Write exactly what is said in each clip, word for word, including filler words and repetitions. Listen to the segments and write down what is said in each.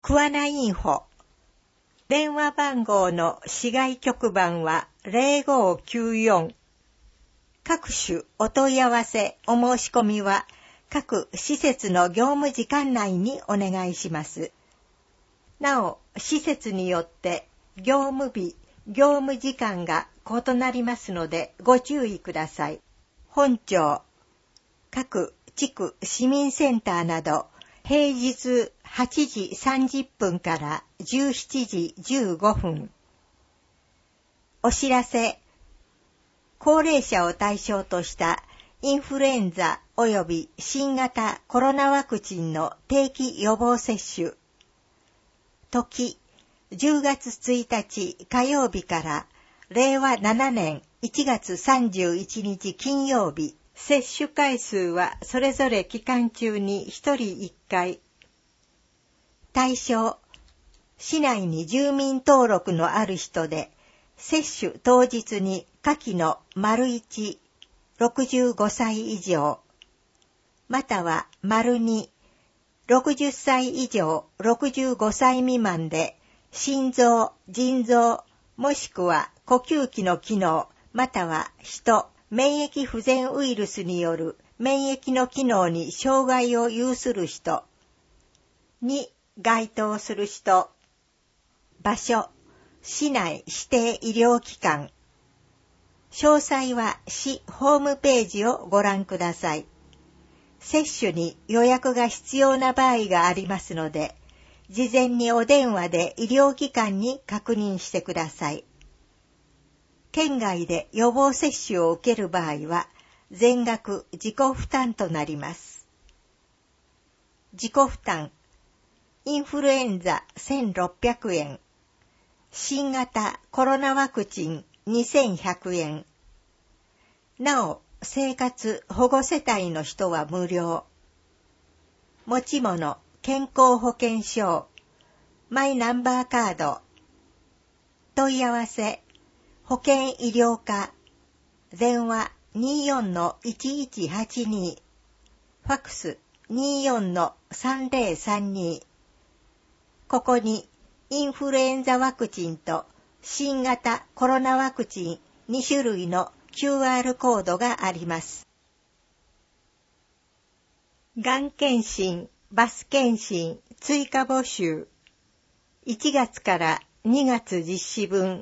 桑名インフォ。電話番号の市外局番はゼロごきゅうよん。各種お問い合わせ、お申し込みは各施設の業務時間内にお願いします。なお、施設によって業務日、業務時間が異なりますのでご注意ください。本庁、各地区市民センターなど平日はちじさんじゅっぷんからじゅうしちじじゅうごふん。お知らせ。高齢者を対象としたインフルエンザ及び新型コロナワクチンの定期予防接種。時、じゅうがつついたち火曜日かられいわななねんいちがつさんじゅういちにち金曜日。接種回数はそれぞれ期間中にひとりいっかい。対象、市内に住民登録のある人で、接種当日に下記の丸いち、ろくじゅうごさい以上、または丸に、ろくじゅっさい以上ろくじゅうごさい未満で、心臓、腎臓、もしくは呼吸器の機能、または人、免疫不全ウイルスによる免疫の機能に障害を有する人に該当する人。場所、市内指定医療機関。詳細は市ホームページをご覧ください。接種に予約が必要な場合がありますので、事前にお電話で医療機関に確認してください。県外で予防接種を受ける場合は、全額自己負担となります。自己負担。インフルエンザせんろっぴゃくえん。新型コロナワクチンにせんひゃくえん。なお、生活保護世帯の人は無料。持ち物、健康保険証、マイナンバーカード。問い合わせ、保険医療課、電話 にじゅうよんのいちいちはちに、ファックス にじゅうよんのさんぜろさんに。ここにインフルエンザワクチンと新型コロナワクチンにしゅるいの キューアール コードがあります。がん検診、バス検診、追加募集。いちがつからにがつ実施分。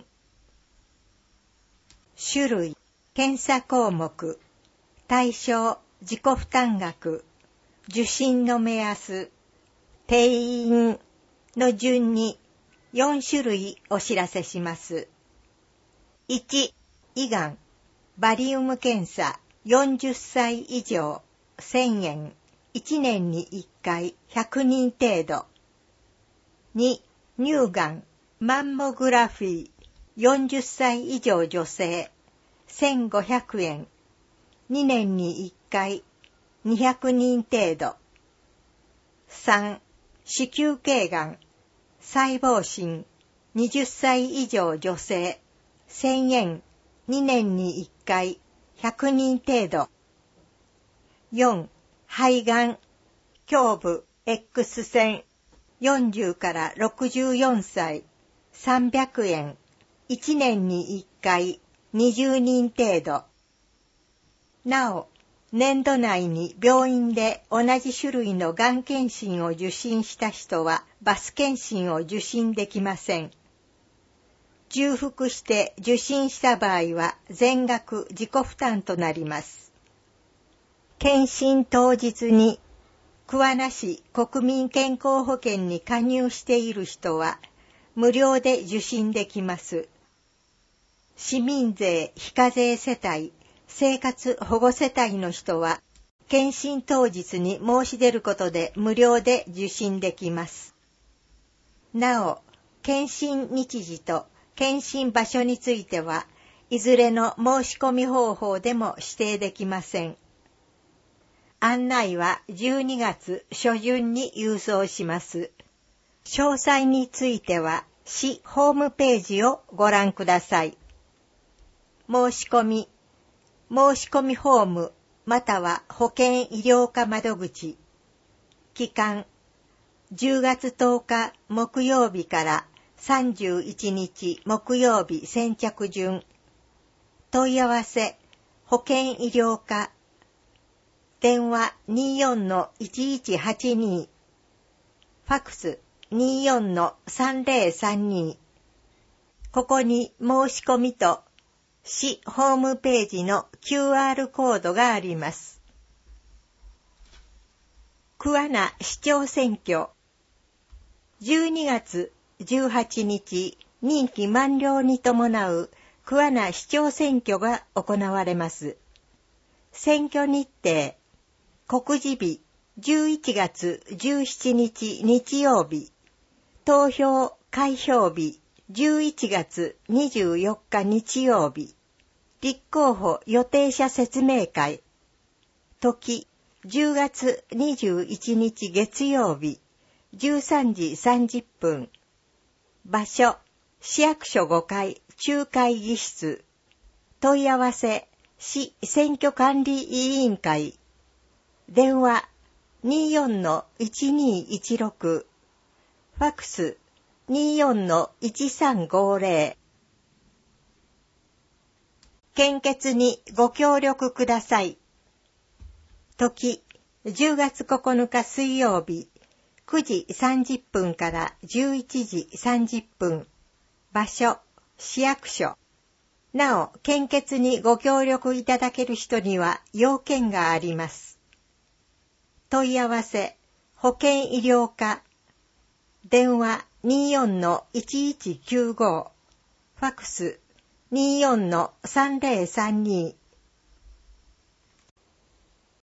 種類、検査項目、対象、自己負担額、受診の目安、定員の順によんしゅるいお知らせします。いち、胃がん、バリウム検査、よんじゅっさい以上、せんえん、いちねんにいっかい、ひゃくにん程度。に、乳がん、マンモグラフィー、よんじゅっさい以上女性、せんごひゃくえん、にねんにいっかい、にひゃくにん程度。さん、子宮頸がん、細胞診、はたち以上女性、せんえん、にねんにいっかい、ひゃくにん程度。よん、肺がん、胸部 X 線、よんじゅうからろくじゅうよんさい、さんびゃくえん、いちねんにいっかい、にじゅうにん程度。なお、年度内に病院で同じ種類のがん検診を受診した人はバス検診を受診できません。重複して受診した場合は全額自己負担となります。検診当日に桑名市国民健康保険に加入している人は無料で受診できます。市民税非課税世帯、生活保護世帯の人は検診当日に申し出ることで無料で受診できます。なお、検診日時と検診場所についてはいずれの申し込み方法でも指定できません。案内はじゅうにがつしょじゅんに郵送します。詳細については市ホームページをご覧ください。申し込み、申し込みフォームまたは保健医療課窓口、期間じゅうがつとおか木曜日からさんじゅういちにち木曜日先着順。問い合わせ、保健医療課。電話 にじゅうよんのいちいちはちに。ファクス にじゅうよんのさんぜろさんに。ここに申し込みと市ホームページの キューアール コードがあります。桑名市長選挙。じゅうにがつじゅうはちにち任期満了に伴う桑名市長選挙が行われます。選挙日程、告示日じゅういちがつじゅうしちにち日曜日、投票開票日じゅういちがつにじゅうよっか日曜日、立候補予定者説明会、時じゅうがつにじゅういちにち月曜日、じゅうさんじさんじゅっぷん、場所、市役所ごかい中会議室、問い合わせ、市選挙管理委員会、電話 にじゅうよんのいちにいちろく、ファクス にじゅうよんのいちさんごぜろ。献血にご協力ください。時、じゅうがつここのか水曜日、くじさんじゅっぷんからじゅういちじさんじゅっぷん。場所、市役所。なお、献血にご協力いただける人には要件があります。問い合わせ、保健医療課。電話 にじゅうよんのいちいちきゅうご。ファクス にじゅうよんのさんぜろさんに。